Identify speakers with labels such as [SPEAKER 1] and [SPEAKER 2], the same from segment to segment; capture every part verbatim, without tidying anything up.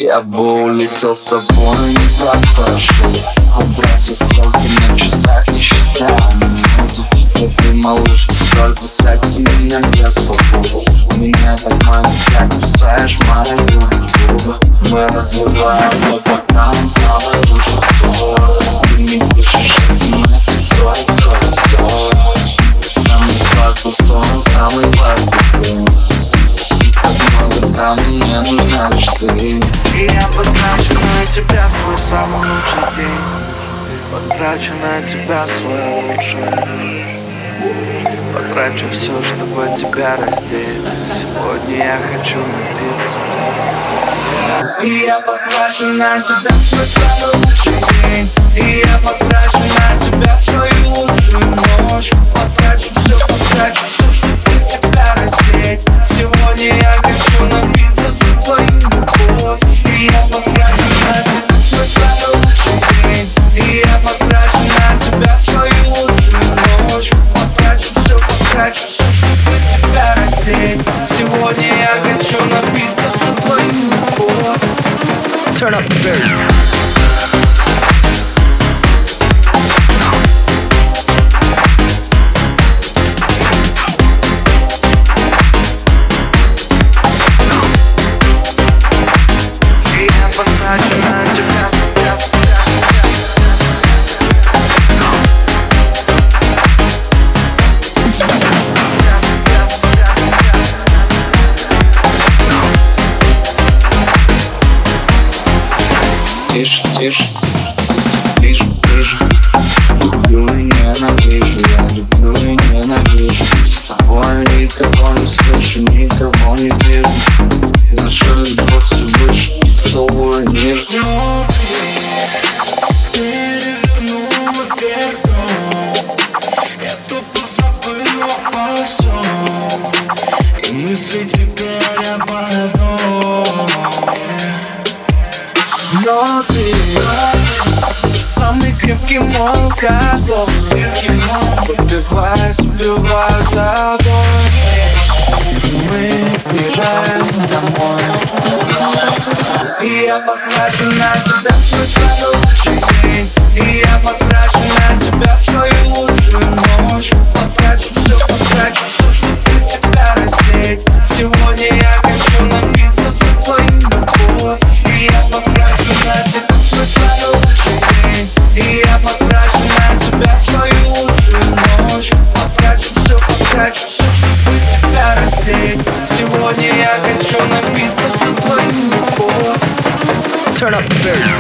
[SPEAKER 1] Я бы улетел с тобой, не так хорошо. Бросил стрелки на часах, не считая минуты. Но ты, малышка, столько секса меня без свободы. У меня так мало, как кусаешь мою губы. Мы развиваем по бокалам самый лучший ссор. Ты не пишешь смс, сорок, сорок, сорок. Самый сладкий сон, самый сладкий день. Там мне нужна лишь ты.
[SPEAKER 2] И я потрачу на тебя свой самый лучший день. Потрачу на тебя свое лучшее. Потрачу все, чтобы тебя раздеть. Сегодня я хочу напиться.
[SPEAKER 1] И я потрачу на тебя свой самый лучший день. И я потрачу на тебя свою лучшую ночь. Потрачу все, потрачу все, чтобы тебя раздеть. Сегодня я хочу напиться за твою любовь. И я потрачу на тебя свой самый лучший день. И я потрачу на тебя свою лучшую ночь. Потрачу все, потрачу все, чтобы тебя раздеть. Сегодня я хочу напиться за твою любовь.
[SPEAKER 3] Turn up the bass.
[SPEAKER 1] Тише, тише, ближе, ближе. Люблю и ненавижу, я люблю и ненавижу. С тобой никого не слышу, никого не вижу. Наша любовь все выше, целую ниже.
[SPEAKER 2] Ты вернула вверх дном. Я тупо забыл обо всем. И мысли теперь об одном.
[SPEAKER 1] Но ты самый крепкий мой алкоголь. Убиваюсь, убиваю тобой. Мы приезжаем домой. И я потрачу на тебя свой самый лучший день. И я потрачу на тебя свою лучшую ночь. Потрачу все, потрачу все, чтобы тебя раздеть. Сегодня я хочу напиться за твою любовь. И я потрачу на тебя свой самый лучший день. И я потрачу на тебя свою лучшую ночь. Потрачу все, потрачу все, чтобы тебя раздеть. Сегодня я хочу напиться за твою любовь.
[SPEAKER 3] Turn up the bass.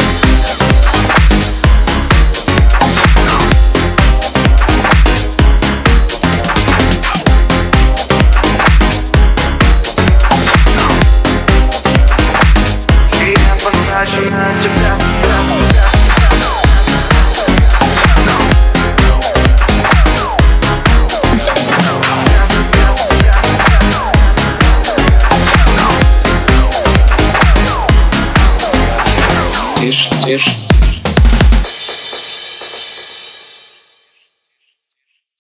[SPEAKER 2] Потрачу на тебя.
[SPEAKER 1] Тише, тише.